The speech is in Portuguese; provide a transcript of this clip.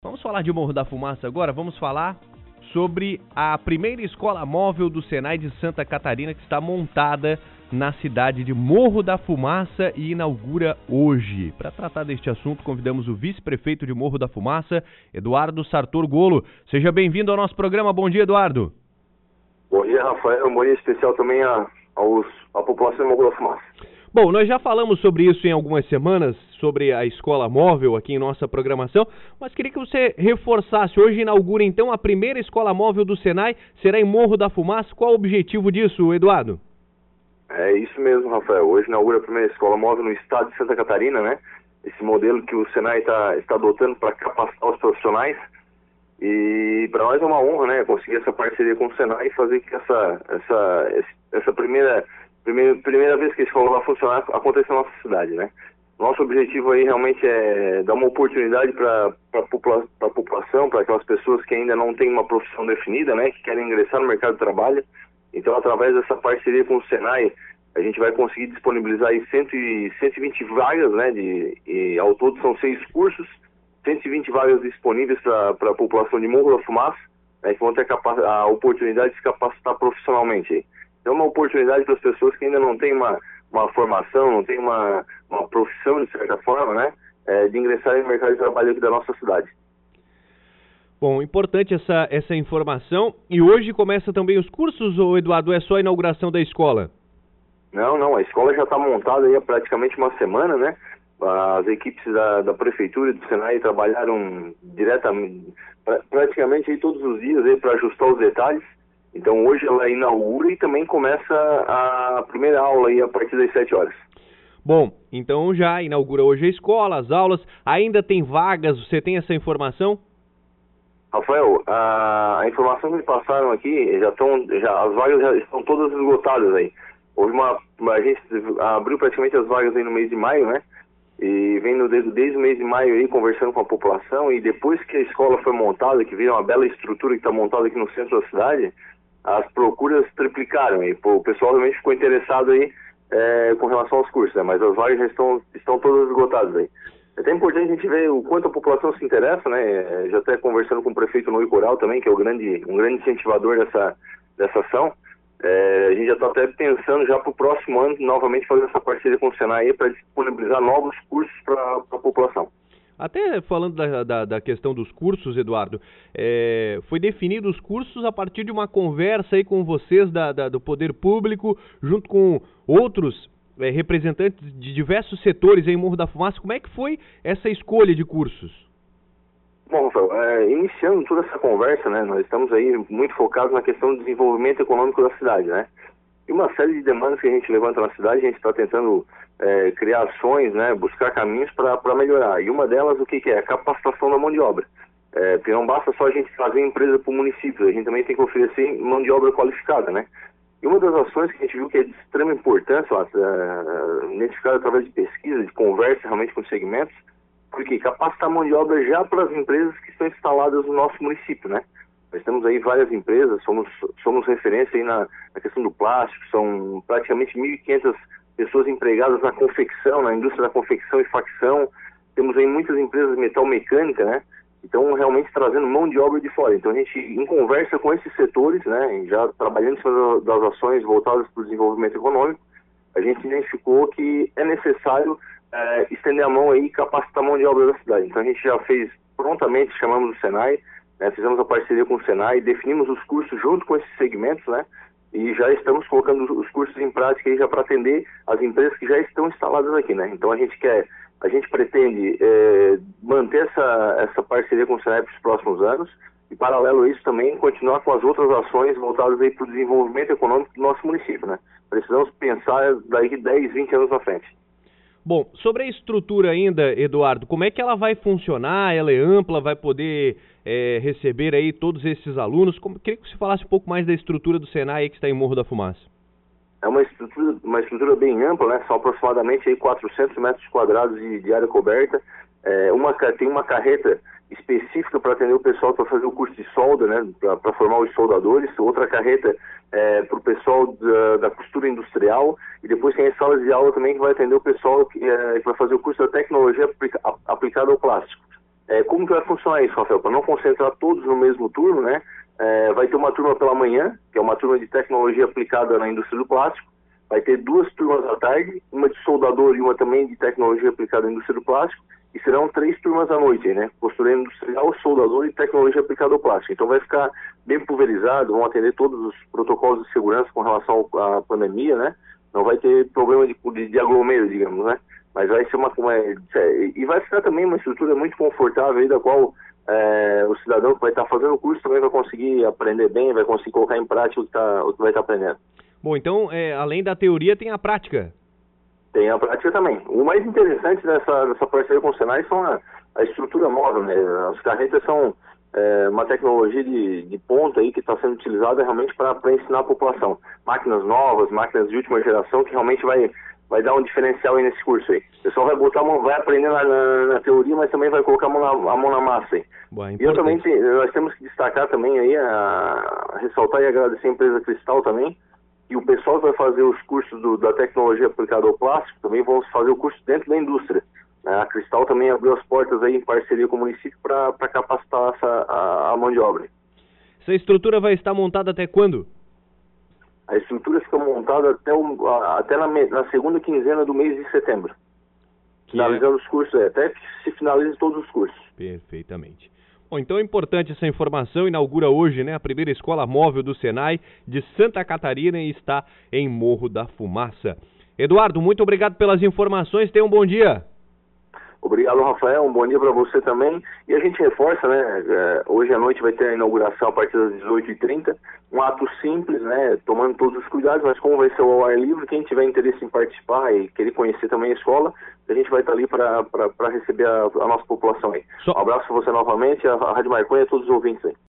Vamos falar de Morro da Fumaça agora? Vamos falar sobre a primeira escola móvel do Senai de Santa Catarina, que está montada na cidade de Morro da Fumaça e inaugura hoje. Para tratar deste assunto, convidamos o vice-prefeito de Morro da Fumaça, Eduardo Sartor Golo. Seja bem-vindo ao nosso programa. Bom dia, Eduardo. Bom dia, Rafael. Um bom dia especial também à população de Morro da Fumaça. Bom, nós já falamos sobre isso em algumas semanas, sobre a escola móvel aqui em nossa programação, mas queria que você reforçasse. Hoje inaugura então a primeira escola móvel do Senai, será em Morro da Fumaça. Qual o objetivo disso, Eduardo? É isso mesmo, Rafael. Hoje inaugura a primeira escola móvel no estado de Santa Catarina, né? Esse modelo que o Senai está adotando para capacitar os profissionais. E para nós é uma honra, né? Conseguir essa parceria com o Senai e fazer que essa primeira vez que a escola vai funcionar aconteça na nossa cidade, né? Nosso objetivo aí realmente é dar uma oportunidade para a população, para aquelas pessoas que ainda não têm uma profissão definida, né? Que querem ingressar no mercado de trabalho. Então, através dessa parceria com o Senai, a gente vai conseguir disponibilizar aí 120 vagas, né? E ao todo são 6 cursos, 120 vagas disponíveis para a população de Morro da Fumaça, né? Que vão ter a oportunidade de se capacitar profissionalmente aí. É uma oportunidade para as pessoas que ainda não têm uma formação, não têm uma profissão, de certa forma, né, de ingressarem no mercado de trabalho aqui da nossa cidade. Bom, importante essa informação. E hoje começa também os cursos, ou Eduardo, é só a inauguração da escola? Não, a escola já está montada aí há praticamente uma semana, né? As equipes da Prefeitura e do Senai trabalharam diretamente, praticamente aí todos os dias para ajustar os detalhes. Então hoje ela inaugura e também começa a primeira aula aí a partir das 7 horas. Bom, então já inaugura hoje a escola, as aulas, ainda tem vagas, você tem essa informação? Rafael, a informação que me passaram aqui, as vagas já estão todas esgotadas aí. A gente abriu praticamente as vagas aí no mês de maio, né? E vem desde o mês de maio aí conversando com a população, e depois que a escola foi montada, que veio uma bela estrutura que está montada aqui no centro da cidade, as procuras triplicaram e o pessoal realmente ficou interessado aí com relação aos cursos, né? Mas as vagas já estão todas esgotadas aí. É até importante a gente ver o quanto a população se interessa, né? Já até conversando com o prefeito Noy Coral também, que é um grande incentivador dessa ação. A gente já está até pensando já para o próximo ano novamente fazer essa parceria com o Senai para disponibilizar novos cursos para a população. Até falando da questão dos cursos, Eduardo, foi definido os cursos a partir de uma conversa aí com vocês do Poder Público, junto com outros representantes de diversos setores aí em Morro da Fumaça. Como é que foi essa escolha de cursos? Bom, Rafael, iniciando toda essa conversa, né, nós estamos aí muito focados na questão do desenvolvimento econômico da cidade, né? E uma série de demandas que a gente levanta na cidade, a gente está tentando criar ações, né, buscar caminhos para melhorar. E uma delas, o que é? A capacitação da mão de obra. Porque não basta só a gente fazer empresa para o município, a gente também tem que oferecer mão de obra qualificada, né? E uma das ações que a gente viu que é de extrema importância, identificada através de pesquisa, de conversa realmente com os segmentos, porque capacitar a mão de obra já para as empresas que estão instaladas no nosso município, né? Nós temos aí várias empresas, somos referência aí na questão do plástico, são praticamente 1.500 pessoas empregadas na confecção, na indústria da confecção e facção. Temos aí muitas empresas de metal mecânica, né? Então, realmente trazendo mão de obra de fora. Então, a gente, em conversa com esses setores, né, já trabalhando em cima das ações voltadas para o desenvolvimento econômico, a gente identificou que é necessário estender a mão aí e capacitar a mão de obra da cidade. Então, a gente já fez prontamente, chamamos o Senai, fizemos a parceria com o Senai, definimos os cursos junto com esses segmentos, né? E já estamos colocando os cursos em prática aí já para atender as empresas que já estão instaladas aqui, né? Então a gente pretende manter essa parceria com o Senai para os próximos anos e, paralelo a isso, também continuar com as outras ações voltadas aí para o desenvolvimento econômico do nosso município, né? Precisamos pensar daqui 10, 20 anos na frente. Bom, sobre a estrutura ainda, Eduardo, como é que ela vai funcionar? Ela é ampla, vai poder receber aí todos esses alunos? Queria que você falasse um pouco mais da estrutura do Senai aí que está em Morro da Fumaça. É uma estrutura bem ampla, né? São aproximadamente aí 400 metros quadrados de área coberta. Tem uma carreta específica para atender o pessoal para fazer o curso de solda, né? Para formar os soldadores. Outra carreta para o pessoal da costura industrial. E depois tem as salas de aula também que vai atender o pessoal que vai fazer o curso da tecnologia aplicada ao plástico. Como que vai funcionar isso, Rafael? Para não concentrar todos no mesmo turno, né? Vai ter uma turma pela manhã, que é uma turma de tecnologia aplicada na indústria do plástico. Vai ter 2 turmas à tarde, uma de soldador e uma também de tecnologia aplicada na indústria do plástico. E serão 3 turmas à noite, né? Costura industrial, soldador e tecnologia aplicada ao plástico. Então vai ficar bem pulverizado, vão atender todos os protocolos de segurança com relação à pandemia, né? Não vai ter problema de aglomero, digamos, né? Mas vai ser e vai ficar também uma estrutura muito confortável aí, da qual o cidadão que vai estar fazendo o curso também vai conseguir aprender bem, vai conseguir colocar em prática o que vai estar aprendendo. Bom, então, além da teoria, tem a prática. Tem a prática também. O mais interessante dessa parceria com o Senai são a estrutura móvel, né? As carretas são uma tecnologia de ponta aí que está sendo utilizada realmente para ensinar a população. Máquinas novas, máquinas de última geração, que realmente vai dar um diferencial aí nesse curso aí. O pessoal vai botar vai aprender na teoria, mas também vai colocar a mão na massa aí. Boa, e nós temos que destacar também aí, ressaltar e agradecer a empresa Cristal também. E o pessoal que vai fazer os cursos da tecnologia aplicada ao plástico também vão fazer o curso dentro da indústria. A Cristal também abriu as portas aí em parceria com o município para capacitar a mão de obra. Essa estrutura vai estar montada até quando? A estrutura fica montada até na segunda quinzena do mês de setembro. Finalizando os cursos, até que se finalize todos os cursos. Perfeitamente. Bom, então é importante essa informação. Inaugura hoje, né, a primeira escola móvel do Senai de Santa Catarina e está em Morro da Fumaça. Eduardo, muito obrigado pelas informações. Tenha um bom dia. Obrigado, Rafael. Um bom dia para você também. E a gente reforça, né? Hoje à noite vai ter a inauguração a partir das 18h30. Um ato simples, né? Tomando todos os cuidados, mas como vai ser ao ar livre, quem tiver interesse em participar e querer conhecer também a escola, a gente vai estar ali para receber a nossa população aí. Um abraço para você novamente, a Rádio Marconi e a todos os ouvintes aí.